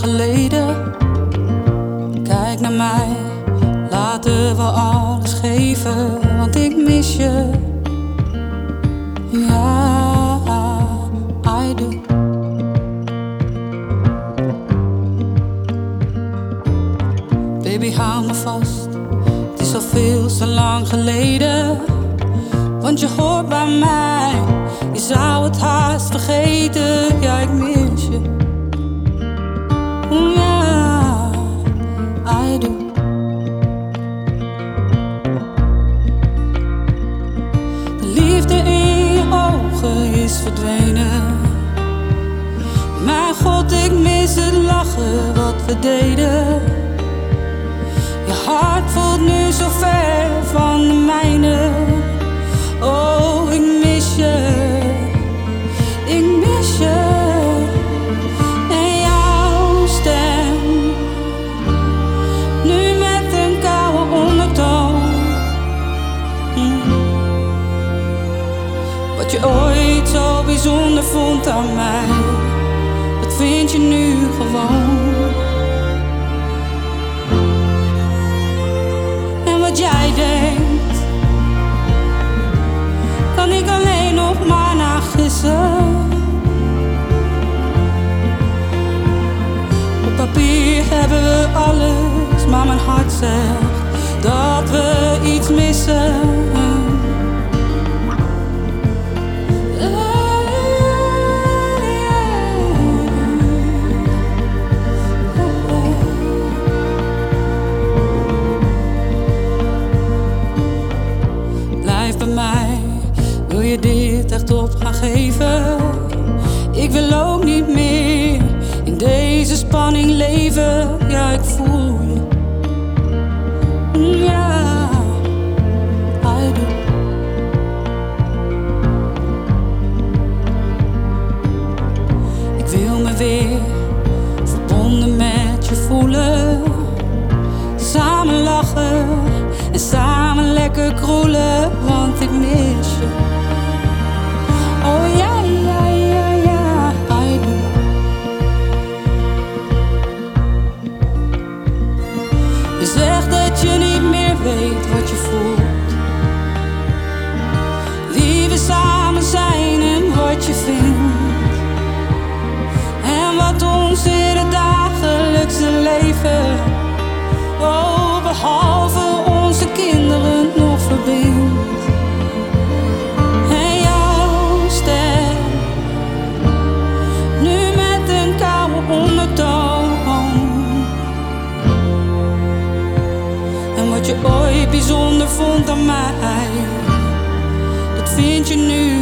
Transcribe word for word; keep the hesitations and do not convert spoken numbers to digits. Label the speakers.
Speaker 1: geleden. Kijk naar mij, laten we alles geven, want ik mis je. Ja, I do. Baby, hou me vast, het is al veel te lang geleden. Want je hoort bij mij, je zou het haast vergeten. Ja, ik mis je. Ja, I do. De liefde in je ogen is verdwenen. Mijn God, ik mis het lachen wat we deden. Je hart voelt nu zo ver van de mijne. Oh, ik mis je, ik mis je. En jouw stem, nu met een koude ondertoon. mm. Wat je ooit zo bijzonder vond aan mij, dat vind je nu gewoon. En wat jij denkt, kan ik alleen nog maar nagissen. Op papier hebben we alles, maar mijn hart zegt dat we iets missen. Blijf bij mij, wil je dit echt op gaan geven? Ik wil ook niet meer in deze spanning leven. Ja, ik voel je. Ja, I do. Ik wil me weer verbonden met je voelen. Samen lachen en samen lekker kroelen, want ik mis je. Oh ja, ja, ja, ja, I do. Je zegt dat je niet meer weet wat je voelt, wie we samen zijn en wat je vindt. En wat ons in het dagelijkse leven, oh, behalve onze kinderen, nog verbindt. En jouw stem, nu met een koude ondertoon. En wat je ooit bijzonder vond aan mij, dat vind je nu